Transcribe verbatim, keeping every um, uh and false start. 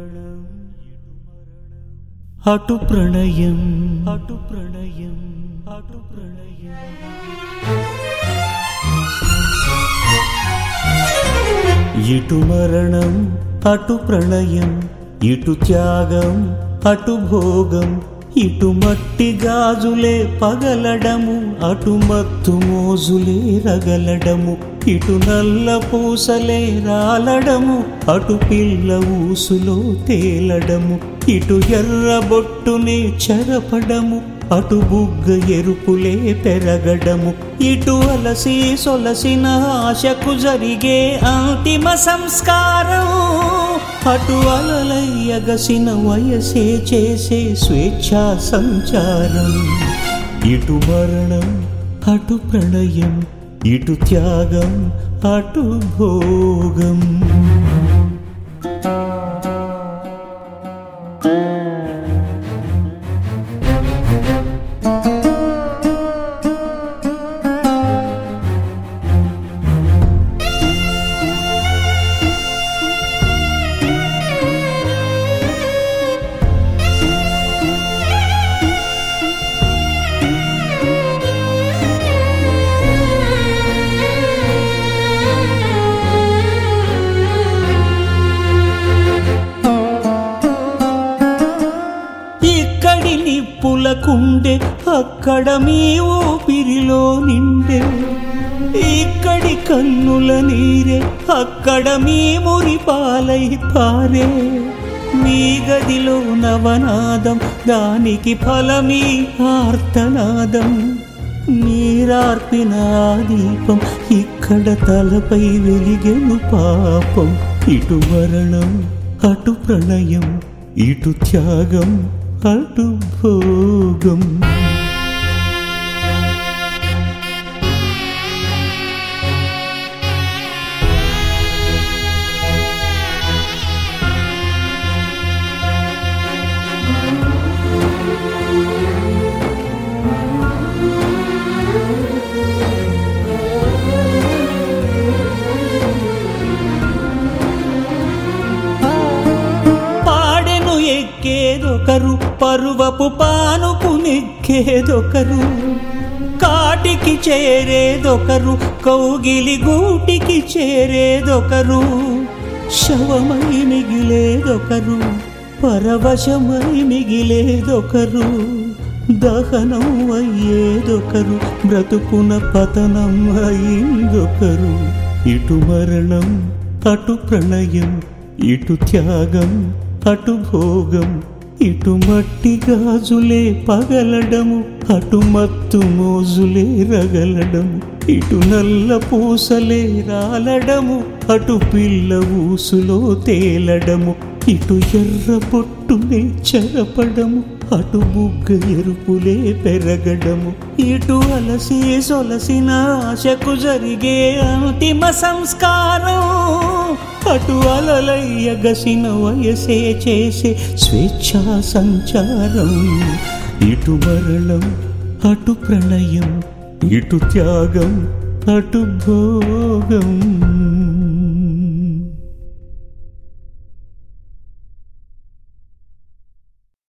అటు ప్రణయం అటు ప్రణయం అటు ప్రణయం ఇటు మరణం అటు ప్రణయం ఇటు త్యాగం అటు భోగం ఇటు మట్టి గాజులే పగలడము అటు మత్తు మోజులే రగలడము ఇటు నల్ల పూసలే రాలడము అటు పిల్ల ఊసులో తేలడము ఇటు ఎర్ర బొట్టునే చెరపడము అటు బుగ్గ ఎరుపులే పెరగడము ఇటు అలసి సొలసిన ఆశకు జరిగే అంతిమ సంస్కారం అటు అలలయ్యగసిన వయసే చేసే స్వేచ్ఛా సంచారం ఇటు మరణం అటు ప్రణయం ఇటు త్యాగం అటు భోగం నిప్పులకుండే అక్కడ మీ ఊపిరిలో నిండే ఇక్కడి కన్నుల నీరే అక్కడ మీ మురిపాలై పారే మీ గదిలో నవనాదం దానికి ఫలమీ ఆర్తనాదం నీరార్పిన దీపం ఇక్కడ తలపై వెలిగెను పాపం ఇటు మరణం అటు ప్రణయం ఇటు త్యాగం అటు భోగం ఎక్కేదొకరు పరువపు పానుపు నెక్కేదొకరు కాటికి చేరేదొకరు కౌగిలి గూటికి చేరేదొకరు శవమై మిగిలేదొకరు పరవశమై మిగిలేదొకరు దహనం అయ్యేదొకరు బ్రతుకున పతనం అయిందొకరు ఇటు మరణం అటు ప్రణయం ఇటు త్యాగం అటు భోగం ఇటు మట్టి గాజులే పగలడము అటు మత్తు మోజులే రగలడము ఇటు నల్ల పూసలే రాలడము అటు పిల్ల ఊసులో తేలడము ఇటు ఎర్ర పొట్టునే చెరపడము అటు బుగ్గ ఎరుపులే పెరగడము ఇటు అలసి సొలసిన ఆశకు జరిగే అంతిమ సంస్కారం అటు అలలయ్యగసిన వయసే చేసే స్వేచ్ఛా సంచారం ఇటు మరణం అటు ప్రణయం ఇటు త్యాగం అటు భోగం